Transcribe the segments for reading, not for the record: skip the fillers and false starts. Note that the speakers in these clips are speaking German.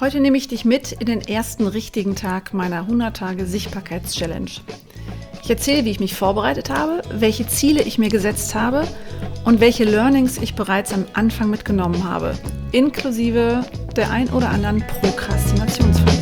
Heute nehme ich dich mit in den ersten richtigen Tag meiner 100 Tage Sichtbarkeits-Challenge. Ich erzähle, wie ich mich vorbereitet habe, welche Ziele ich mir gesetzt habe und welche Learnings ich bereits am Anfang mitgenommen habe, inklusive der ein oder anderen Prokrastinationsfalle.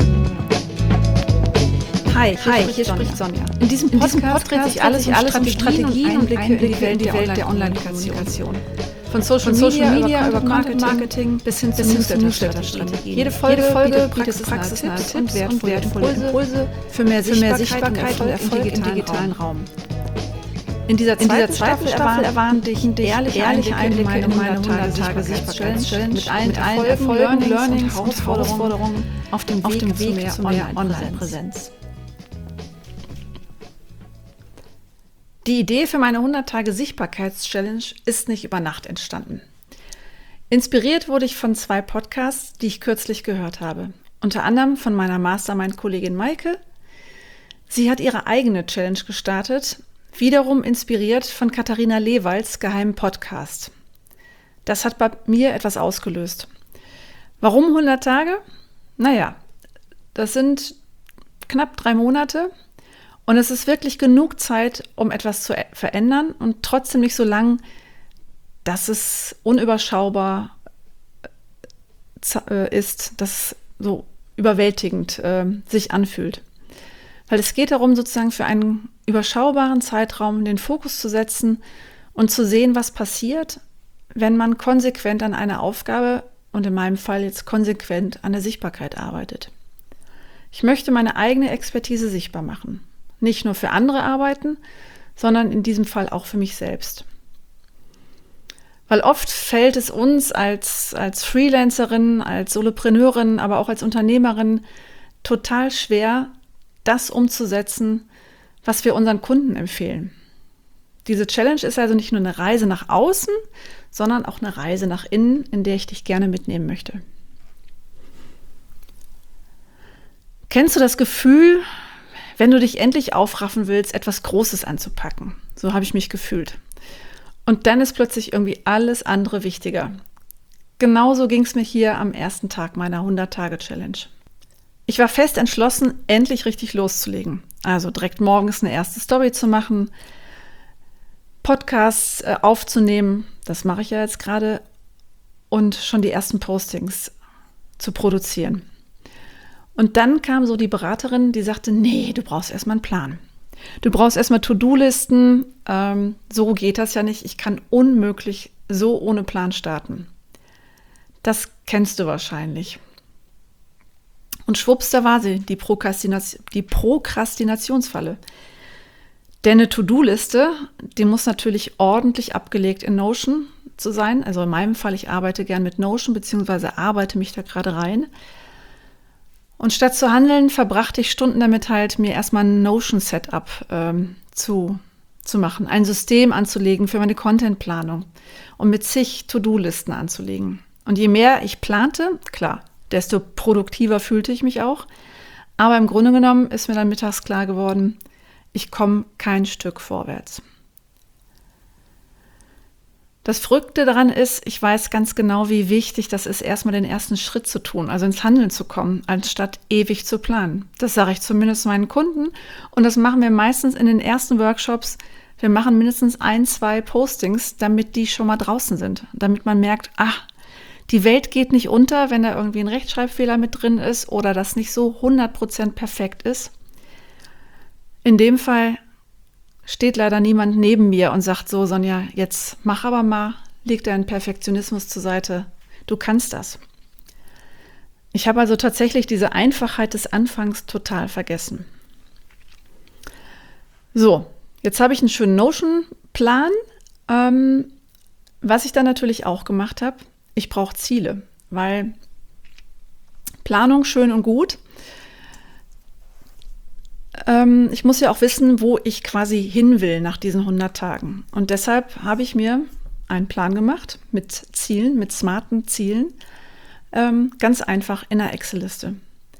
Hi, hier spricht Sonja. In diesem Podcast dreht sich alles um Strategien und Einblicke in die Welt der Online-Kommunikation. Von Social Media über Content Marketing bis hin zu Newsletter-Strategien. Jede Folge bietet praxisnahe Tipps und wertvolle Impulse für mehr Sichtbarkeit und Erfolg im digitalen Raum. In dieser zweiten Staffel erwarten dich ehrliche Einblicke in meine 100 Tage Sichtbarkeits-Challenge mit allen Erfolgen, Learnings und Herausforderungen auf dem Weg zu mehr Online-Präsenz. Die Idee für meine 100 Tage Sichtbarkeits-Challenge ist nicht über Nacht entstanden. Inspiriert wurde ich von 2 Podcasts, die ich kürzlich gehört habe. Unter anderem von meiner Mastermind-Kollegin Maike. Sie hat ihre eigene Challenge gestartet, wiederum inspiriert von Katharina Lewalds geheimen Podcast. Das hat bei mir etwas ausgelöst. Warum 100 Tage? Naja, das sind knapp 3 Monate. Und es ist wirklich genug Zeit, um etwas zu verändern und trotzdem nicht so lang, dass es unüberschaubar ist, dass es so überwältigend sich anfühlt. Weil es geht darum, sozusagen für einen überschaubaren Zeitraum den Fokus zu setzen und zu sehen, was passiert, wenn man konsequent an einer Aufgabe und in meinem Fall jetzt konsequent an der Sichtbarkeit arbeitet. Ich möchte meine eigene Expertise sichtbar machen. Nicht nur für andere arbeiten, sondern in diesem Fall auch für mich selbst. Weil oft fällt es uns als Freelancerin, als Solopreneurin, aber auch als Unternehmerin total schwer, das umzusetzen, was wir unseren Kunden empfehlen. Diese Challenge ist also nicht nur eine Reise nach außen, sondern auch eine Reise nach innen, in der ich dich gerne mitnehmen möchte. Kennst du das Gefühl, wenn du dich endlich aufraffen willst, etwas Großes anzupacken? So habe ich mich gefühlt. Und dann ist plötzlich irgendwie alles andere wichtiger. Genauso ging es mir hier am ersten Tag meiner 100-Tage-Challenge. Ich war fest entschlossen, endlich richtig loszulegen. Also direkt morgens eine erste Story zu machen, Podcasts aufzunehmen, das mache ich ja jetzt gerade, und schon die ersten Postings zu produzieren. Und dann kam so die Beraterin, die sagte, nee, du brauchst erstmal einen Plan. Du brauchst erstmal To-Do-Listen. So geht das ja nicht. Ich kann unmöglich so ohne Plan starten. Das kennst du wahrscheinlich. Und schwupps, da war sie, die Prokrastinationsfalle. Denn eine To-Do-Liste, die muss natürlich ordentlich abgelegt in Notion zu sein. Also in meinem Fall, ich arbeite gern mit Notion, beziehungsweise arbeite mich da gerade rein. Und statt zu handeln, verbrachte ich Stunden damit halt, mir erstmal ein Notion-Setup zu machen, ein System anzulegen für meine Contentplanung und mit zig To-Do-Listen anzulegen. Und je mehr ich plante, klar, desto produktiver fühlte ich mich auch. Aber im Grunde genommen ist mir dann mittags klar geworden, ich komme kein Stück vorwärts. Das Verrückte daran ist, ich weiß ganz genau, wie wichtig das ist, erstmal den ersten Schritt zu tun, also ins Handeln zu kommen, anstatt ewig zu planen. Das sage ich zumindest meinen Kunden und das machen wir meistens in den ersten Workshops. Wir machen mindestens 1, 2 Postings, damit die schon mal draußen sind, damit man merkt, die Welt geht nicht unter, wenn da irgendwie ein Rechtschreibfehler mit drin ist oder das nicht so 100% perfekt ist. In dem Fall steht leider niemand neben mir und sagt so, Sonja, jetzt mach aber mal, leg deinen Perfektionismus zur Seite, du kannst das. Ich habe also tatsächlich diese Einfachheit des Anfangs total vergessen. So, jetzt habe ich einen schönen Notion-Plan. Was ich dann natürlich auch gemacht habe, ich brauche Ziele, weil Planung schön und gut. Ich muss ja auch wissen, wo ich quasi hin will nach diesen 100 Tagen. Und deshalb habe ich mir einen Plan gemacht mit Zielen, mit smarten Zielen, ganz einfach in einer Excel-Liste.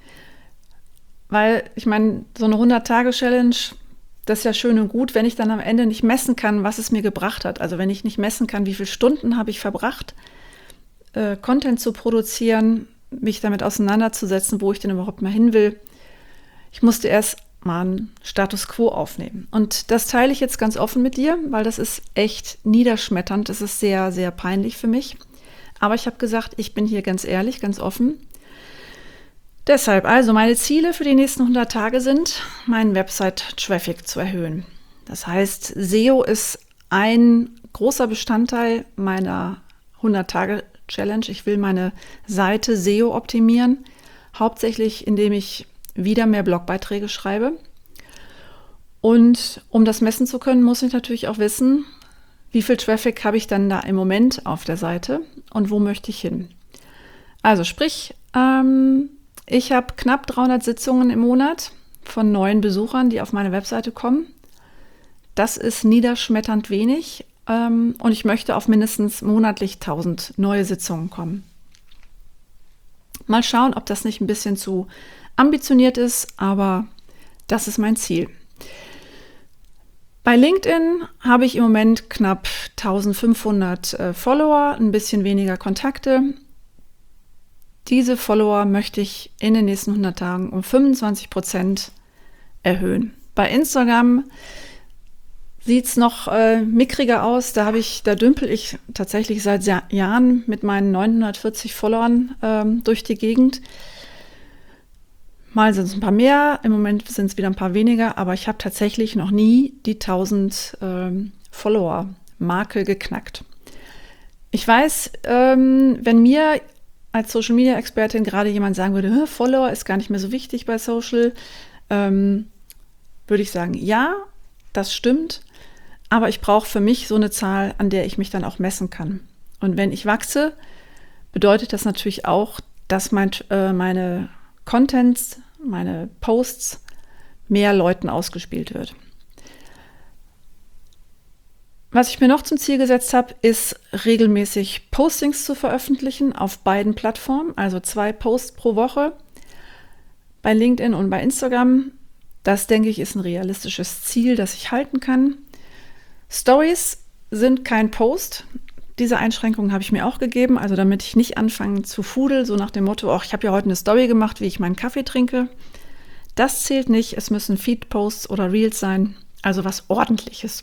Weil, ich meine, so eine 100-Tage-Challenge, das ist ja schön und gut, wenn ich dann am Ende nicht messen kann, was es mir gebracht hat. Also wenn ich nicht messen kann, wie viele Stunden habe ich verbracht, Content zu produzieren, mich damit auseinanderzusetzen, wo ich denn überhaupt mal hin will. Ich musste erst mal einen Status Quo aufnehmen. Und das teile ich jetzt ganz offen mit dir, weil das ist echt niederschmetternd. Das ist sehr, sehr peinlich für mich. Aber ich habe gesagt, ich bin hier ganz ehrlich, ganz offen. Deshalb, also meine Ziele für die nächsten 100 Tage sind, meinen Website-Traffic zu erhöhen. Das heißt, SEO ist ein großer Bestandteil meiner 100-Tage-Challenge. Ich will meine Seite SEO optimieren, hauptsächlich indem ich wieder mehr Blogbeiträge schreibe. Und um das messen zu können, muss ich natürlich auch wissen, wie viel Traffic habe ich dann da im Moment auf der Seite und wo möchte ich hin. Also sprich, ich habe knapp 300 Sitzungen im Monat von neuen Besuchern, die auf meine Webseite kommen. Das ist niederschmetternd wenig und ich möchte auf mindestens monatlich 1000 neue Sitzungen kommen. Mal schauen, ob das nicht ein bisschen zu ambitioniert ist, aber das ist mein Ziel. Bei LinkedIn habe ich im Moment knapp 1500 Follower, ein bisschen weniger Kontakte. Diese Follower möchte ich in den nächsten 100 Tagen um 25% erhöhen. Bei Instagram sieht es noch mickriger aus. Da dümpel ich tatsächlich seit Jahren mit meinen 940 Followern durch die Gegend. Mal sind es ein paar mehr, im Moment sind es wieder ein paar weniger, aber ich habe tatsächlich noch nie die 1000 Follower-Marke geknackt. Ich weiß, wenn mir als Social-Media-Expertin gerade jemand sagen würde, Follower ist gar nicht mehr so wichtig bei Social, würde ich sagen, ja, das stimmt, aber ich brauche für mich so eine Zahl, an der ich mich dann auch messen kann. Und wenn ich wachse, bedeutet das natürlich auch, dass meine Contents, meine Posts mehr Leuten ausgespielt wird. Was ich mir noch zum Ziel gesetzt habe, ist regelmäßig Postings zu veröffentlichen auf beiden Plattformen, also 2 Posts pro Woche bei LinkedIn und bei Instagram. Das, denke ich, ist ein realistisches Ziel, das ich halten kann. Stories sind kein Post. Diese Einschränkungen habe ich mir auch gegeben, also damit ich nicht anfange zu fudeln, so nach dem Motto, ach, ich habe ja heute eine Story gemacht, wie ich meinen Kaffee trinke. Das zählt nicht, es müssen Feed-Posts oder Reels sein, also was Ordentliches.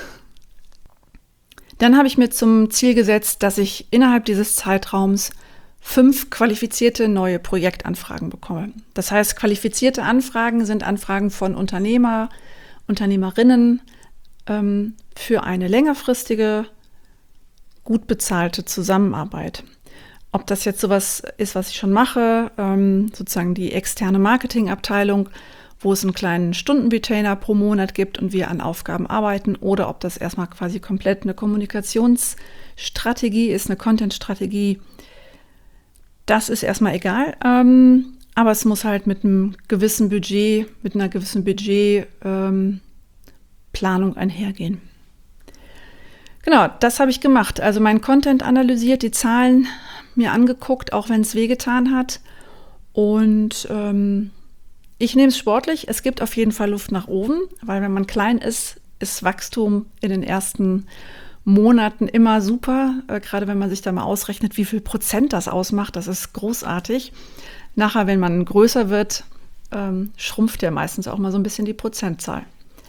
Dann habe ich mir zum Ziel gesetzt, dass ich innerhalb dieses Zeitraums 5 qualifizierte neue Projektanfragen bekomme. Das heißt, qualifizierte Anfragen sind Anfragen von Unternehmer, Unternehmerinnen für eine längerfristige, gut bezahlte Zusammenarbeit. Ob das jetzt sowas ist, was ich schon mache, sozusagen die externe Marketingabteilung, wo es einen kleinen Stundenretainer pro Monat gibt und wir an Aufgaben arbeiten, oder ob das erstmal quasi komplett eine Kommunikationsstrategie ist, eine Content-Strategie, das ist erstmal egal. Aber es muss halt mit einem gewissen Budget, mit einer gewissen Budgetplanung einhergehen. Genau, das habe ich gemacht. Also meinen Content analysiert, die Zahlen mir angeguckt, auch wenn es wehgetan hat. Und ich nehme es sportlich. Es gibt auf jeden Fall Luft nach oben, weil wenn man klein ist, ist Wachstum in den ersten Monaten immer super. Gerade wenn man sich da mal ausrechnet, wie viel Prozent das ausmacht, das ist großartig. Nachher, wenn man größer wird, schrumpft ja meistens auch mal so ein bisschen die Prozentzahl.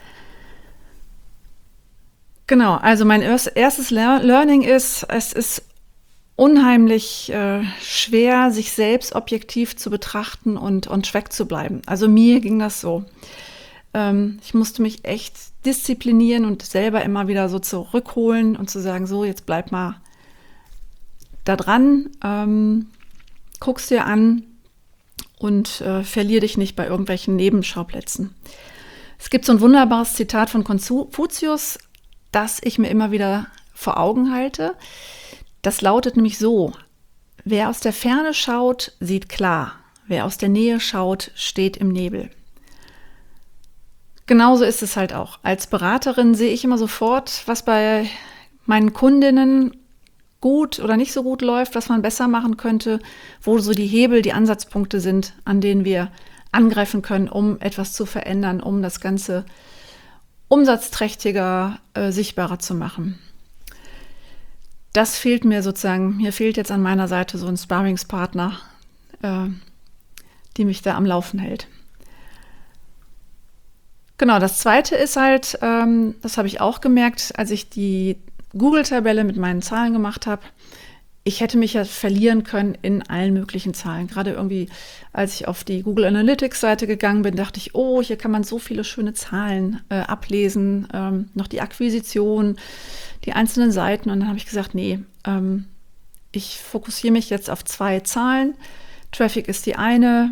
Genau, also mein erstes Learning ist, es ist unheimlich schwer, sich selbst objektiv zu betrachten und on track zu bleiben. Also mir ging das so. Ich musste mich echt disziplinieren und selber immer wieder so zurückholen und zu sagen, so, jetzt bleib mal da dran, guck's dir an und verlier dich nicht bei irgendwelchen Nebenschauplätzen. Es gibt so ein wunderbares Zitat von Konfuzius, das ich mir immer wieder vor Augen halte. Das lautet nämlich so: Wer aus der Ferne schaut, sieht klar. Wer aus der Nähe schaut, steht im Nebel. Genauso ist es halt auch. Als Beraterin sehe ich immer sofort, was bei meinen Kundinnen gut oder nicht so gut läuft, was man besser machen könnte, wo so die Hebel, die Ansatzpunkte sind, an denen wir angreifen können, um etwas zu verändern, um das Ganze umsatzträchtiger, sichtbarer zu machen. Das fehlt mir sozusagen. Mir fehlt jetzt an meiner Seite so ein Sparringspartner, die mich da am Laufen hält. Genau, das Zweite ist halt, das habe ich auch gemerkt, als ich die Google-Tabelle mit meinen Zahlen gemacht habe. Ich hätte mich ja verlieren können in allen möglichen Zahlen. Gerade irgendwie, als ich auf die Google Analytics-Seite gegangen bin, dachte ich, oh, hier kann man so viele schöne Zahlen ablesen, noch die Akquisition, die einzelnen Seiten. Und dann habe ich gesagt, nee, ich fokussiere mich jetzt auf 2 Zahlen. Traffic ist die eine,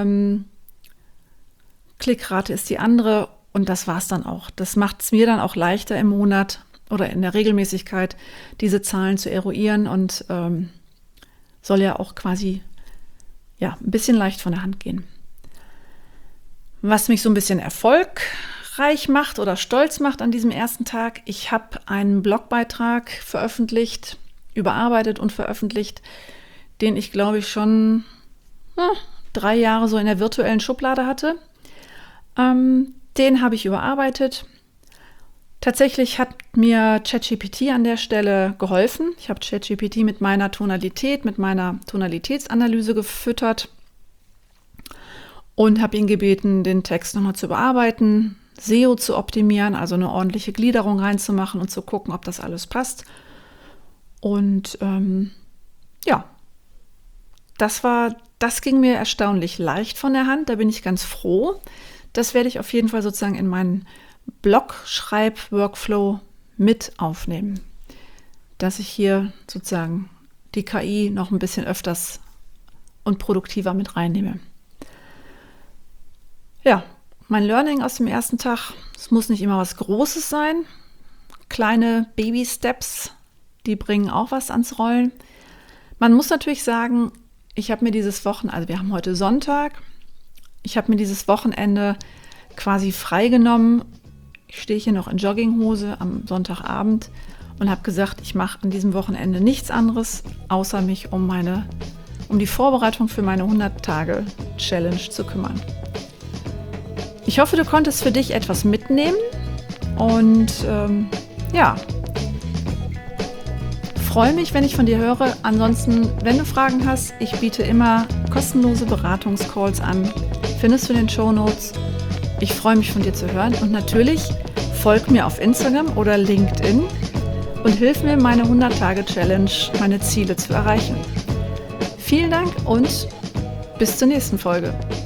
Klickrate ist die andere und das war's dann auch. Das macht es mir dann auch leichter im Monat oder in der Regelmäßigkeit, diese Zahlen zu eruieren und soll ja auch quasi ein bisschen leicht von der Hand gehen. Was mich so ein bisschen erfolgreich macht oder stolz macht an diesem ersten Tag, ich habe einen Blogbeitrag veröffentlicht, überarbeitet und veröffentlicht, den ich, glaube ich, schon 3 Jahre so in der virtuellen Schublade hatte. Den habe ich überarbeitet. Tatsächlich hat mir ChatGPT an der Stelle geholfen. Ich habe ChatGPT mit meiner Tonalitätsanalyse gefüttert und habe ihn gebeten, den Text nochmal zu bearbeiten, SEO zu optimieren, also eine ordentliche Gliederung reinzumachen und zu gucken, ob das alles passt. Und das ging mir erstaunlich leicht von der Hand. Da bin ich ganz froh. Das werde ich auf jeden Fall sozusagen in meinen Blog-Schreib-Workflow mit aufnehmen, dass ich hier sozusagen die KI noch ein bisschen öfters und produktiver mit reinnehme. Ja, mein Learning aus dem ersten Tag, es muss nicht immer was Großes sein. Kleine Baby-Steps, die bringen auch was ans Rollen. Man muss natürlich sagen, ich habe mir wir haben heute Sonntag, ich habe mir dieses Wochenende quasi freigenommen. Ich stehe hier noch in Jogginghose am Sonntagabend und habe gesagt, ich mache an diesem Wochenende nichts anderes, außer mich um die Vorbereitung für meine 100-Tage-Challenge zu kümmern. Ich hoffe, du konntest für dich etwas mitnehmen und freue mich, wenn ich von dir höre. Ansonsten, wenn du Fragen hast, ich biete immer kostenlose Beratungscalls an. Findest du in den Shownotes. Ich freue mich, von dir zu hören. Und natürlich folg mir auf Instagram oder LinkedIn und hilf mir, meine 100-Tage-Challenge, meine Ziele zu erreichen. Vielen Dank und bis zur nächsten Folge.